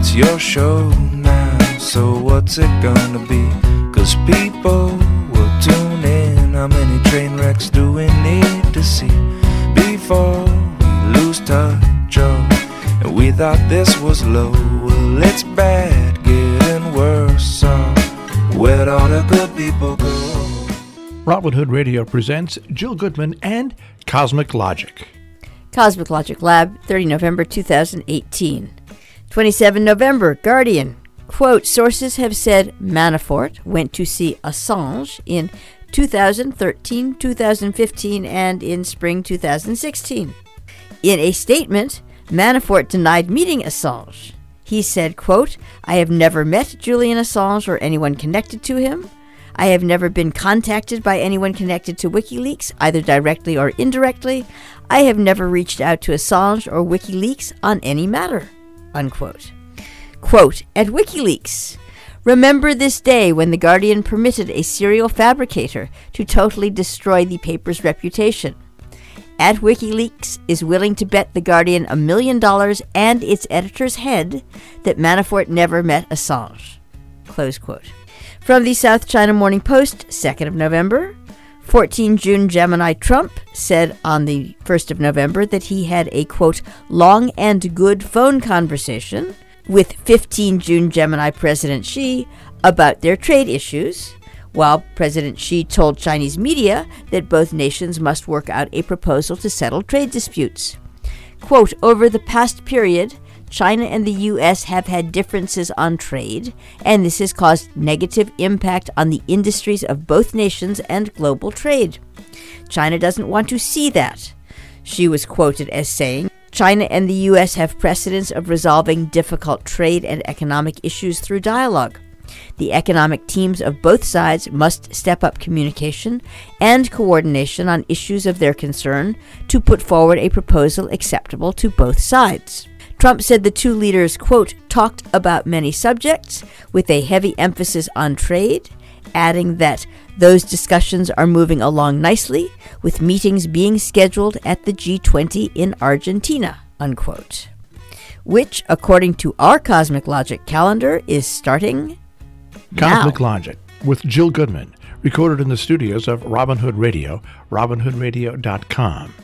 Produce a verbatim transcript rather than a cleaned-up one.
it's your show now, so what's it gonna be? Cause people will tune in. How many train wrecks do we need to see before we lose touch? Oh, and we thought this was low. Well, it's bad, getting worse. So where'd all the good people go? Robin Hood Radio presents Jill Goodman and Cosmic Logic. Cosmic Logic Lab, thirtieth of November two thousand eighteen. twenty-seventh of November, Guardian. Quote, sources have said Manafort went to see Assange in two thousand thirteen, two thousand fifteen, and in spring two thousand sixteen. In a statement, Manafort denied meeting Assange. He said, quote, I have never met Julian Assange or anyone connected to him. I have never been contacted by anyone connected to WikiLeaks, either directly or indirectly. I have never reached out to Assange or WikiLeaks on any matter, unquote. Quote, at WikiLeaks, remember this day when The Guardian permitted a serial fabricator to totally destroy the paper's reputation. At WikiLeaks is willing to bet The Guardian a million dollars and its editor's head that Manafort never met Assange. Close quote. From the South China Morning Post, second of November, fourteenth of June, Gemini Trump said on the first of November that he had a, quote, long and good phone conversation with fifteenth of June Gemini President Xi about their trade issues, while President Xi told Chinese media that both nations must work out a proposal to settle trade disputes. Quote, over the past period, China and the U S have had differences on trade, and this has caused negative impact on the industries of both nations and global trade. China doesn't want to see that. She was quoted as saying, China and the U S have precedents of resolving difficult trade and economic issues through dialogue. The economic teams of both sides must step up communication and coordination on issues of their concern to put forward a proposal acceptable to both sides. Trump said the two leaders, quote, talked about many subjects with a heavy emphasis on trade, adding that those discussions are moving along nicely, with meetings being scheduled at the G twenty in Argentina, unquote. Which, according to our Cosmic Logic calendar, is starting Cosmic now. Logic with Jill Goodman, recorded in the studios of Robin Hood Radio, robin hood radio dot com.